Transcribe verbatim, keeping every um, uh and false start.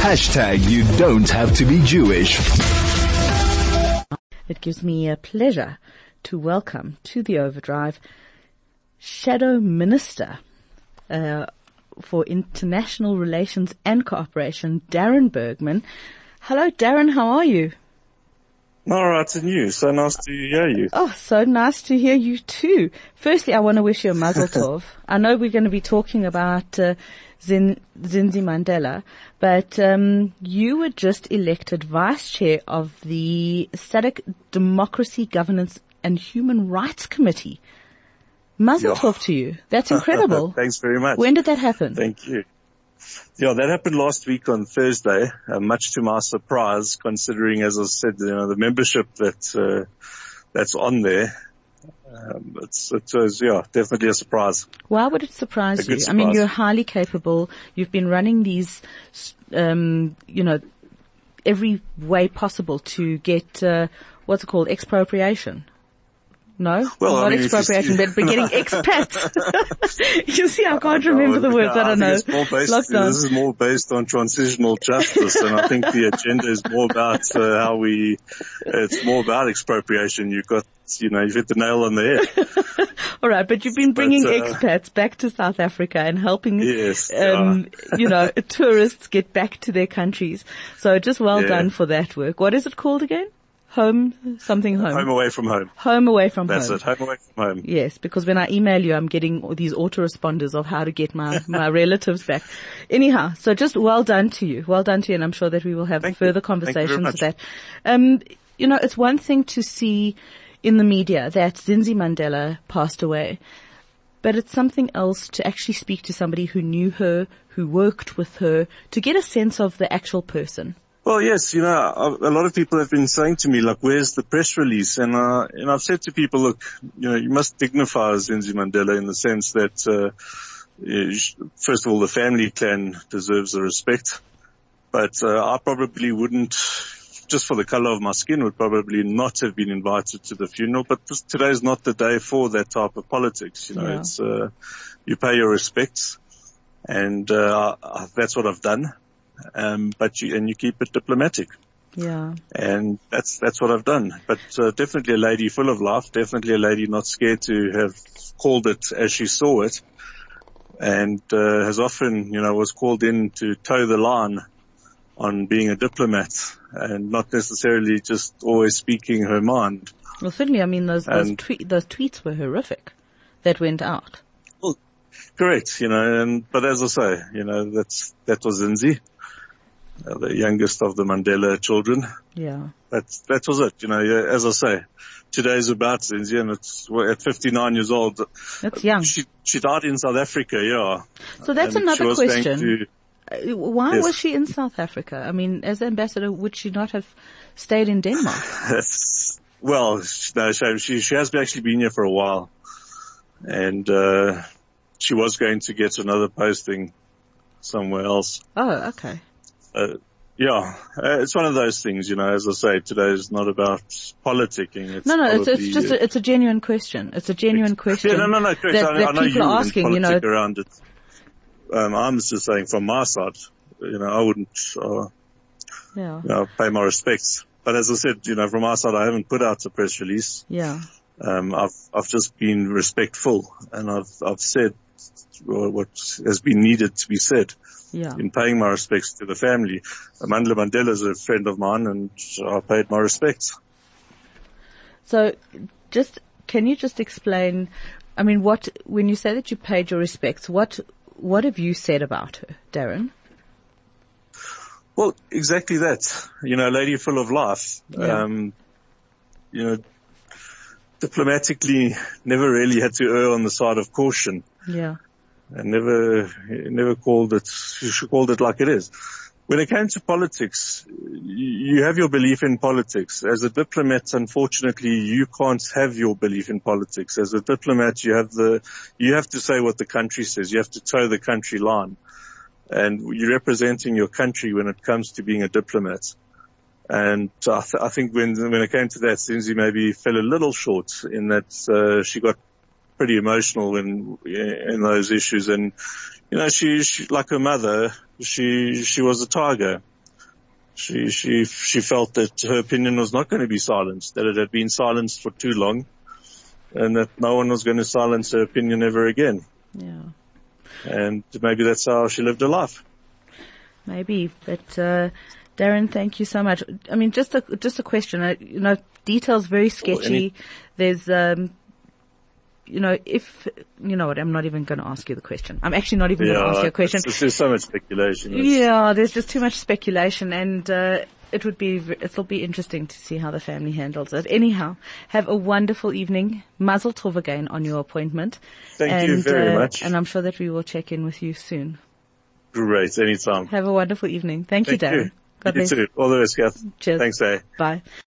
Hashtag you don't have to be Jewish. It gives me a pleasure to welcome to the Overdrive Shadow Minister uh, for International Relations and Cooperation, Darren Bergman. Hello, Darren. How are you? All right, and you? So nice to hear you. Oh, so nice to hear you too. Firstly, I want to wish you a mazel tov. I know we're going to be talking about uh, Zin, Zinzi Mandela, but um, you were just elected vice chair of the S A D C Democracy, Governance and Human Rights Committee. Mazel Yeah. tov to you. That's incredible. Thanks very much. When did that happen? Thank you. Yeah, that happened last week on Thursday, uh, much to my surprise, considering, as I said, you know, the membership that, uh, that's on there. Um, it's, it was, yeah, definitely a surprise. Why would it surprise A you? good I mean, surprise. you're highly capable. You've been running these, um, you know, every way possible to get, uh, what's it called, expropriation. No? Well, not I mean, if you expropriation, see- but but getting expats. You see, I can't remember the words. I don't know. think it's more based, Lockdown. This is more based on transitional justice, and I think the agenda is more about uh, how we. It's more about expropriation. You've got, you know, you've hit the nail on the head. All right, but you've been bringing But, uh, expats back to South Africa and helping, Yes, um, you know, tourists get back to their countries. So just well Yeah. done for that work. What is it called again? Home, something home. Home away from home. Home away from That's home. it. Home away from home. Yes, because when I email you, I'm getting all these autoresponders of how to get my, my relatives back. Anyhow, so just well done to you. Well done to you, and I'm sure that we will have Thank you. further Thank you very conversations much. with that. Um, you know, it's one thing to see in the media that Zinzi Mandela passed away, but it's something else to actually speak to somebody who knew her, who worked with her, to get a sense of the actual person. Well, yes, you know, a a lot of people have been saying to me, like, where's the press release? And, uh, and I've said to people, look, you know, you must dignify Zinzi Mandela in the sense that, uh, you sh- first of all, the family clan deserves the respect. But, uh, I probably wouldn't, just for the color of my skin, would probably not have been invited to the funeral. But this, today's not the day for that type of politics. You know, Yeah. it's, uh, you pay your respects. And, uh, I- that's what I've done. Um, but you, and you keep it diplomatic. Yeah. And that's, that's what I've done. But, uh, definitely a lady full of life, definitely a lady not scared to have called it as she saw it. And, uh, has often, you know, was called in to toe the line on being a diplomat and not necessarily just always speaking her mind. Well, certainly, I mean, those, those, And- tweet, those tweets were horrific that went out. Correct, you know, and, but as I say, you know, that's, that was Zinzi, uh, the youngest of the Mandela children. Yeah. That's, that was it, you know, yeah, as I say, today's about Zinzi, and it's well, at fifty-nine years old. That's young. She, she died in South Africa, yeah. So that's And she another was going question. to- Uh, Why Yes. was she in South Africa? I mean, as ambassador, would she not have stayed in Denmark? That's, well, no, she, she, she has actually been here for a while. And, uh, she was going to get another posting somewhere else. Oh, okay. Uh, yeah, uh, it's one of those things, you know, as I say, today is not about politicking. It's No, no, it's, it's probably, just, uh, a, it's a genuine question. It's a genuine question. Yeah, no, no, no, correct. That, I, that I know people you are wouldn't asking, you know. politic around it. Um, I'm just saying from my side, you know, I wouldn't, uh, Yeah, you know, pay my respects. But as I said, you know, from my side, I haven't put out a press release. yeah. Um, I've, I've just been respectful, and I've, I've said what has been needed to be said Yeah. in paying my respects to the family. Mandela Mandela is a friend of mine, and I paid my respects. So just, can you just explain, I mean, what, when you say that you paid your respects, what, what have you said about her, Darren? Well, exactly that. You know, a lady full of life. Yeah. Um, you know, diplomatically never really had to err on the side of caution. Yeah. And never, never called it, she called it like it is. When it came to politics, you have your belief in politics. As a diplomat, unfortunately, you can't have your belief in politics. As a diplomat, you have the, you have to say what the country says. You have to toe the country line. And you're representing your country when it comes to being a diplomat. And I, th- I think when, when it came to that, Zinzi maybe fell a little short in that, uh, she got pretty emotional in, in those issues. And, you know, she, she, like her mother, she, she was a tiger. She, she, she felt that her opinion was not going to be silenced, that it had been silenced for too long, and that no one was going to silence her opinion ever again. Yeah. And maybe that's how she lived her life. Maybe, but, uh, Darren, thank you so much. I mean, just a, just a question, uh, you know, details very sketchy. Any- There's, um, you know, if, you know what, I'm not even going to ask you the question. I'm actually not even yeah, going to ask you a question. There's so much speculation. It's yeah, there's just too much speculation, and, uh, it would be, it'll be interesting to see how the family handles it. Anyhow, have a wonderful evening. Mazel tov again on your appointment. Thank and, you very uh, much. And I'm sure that we will check in with you soon. Great, anytime. Have a wonderful evening. Thank, Thank you, Darren. You. God You bless. too. All the best, Kath. Cheers. Thanks, eh? Bye.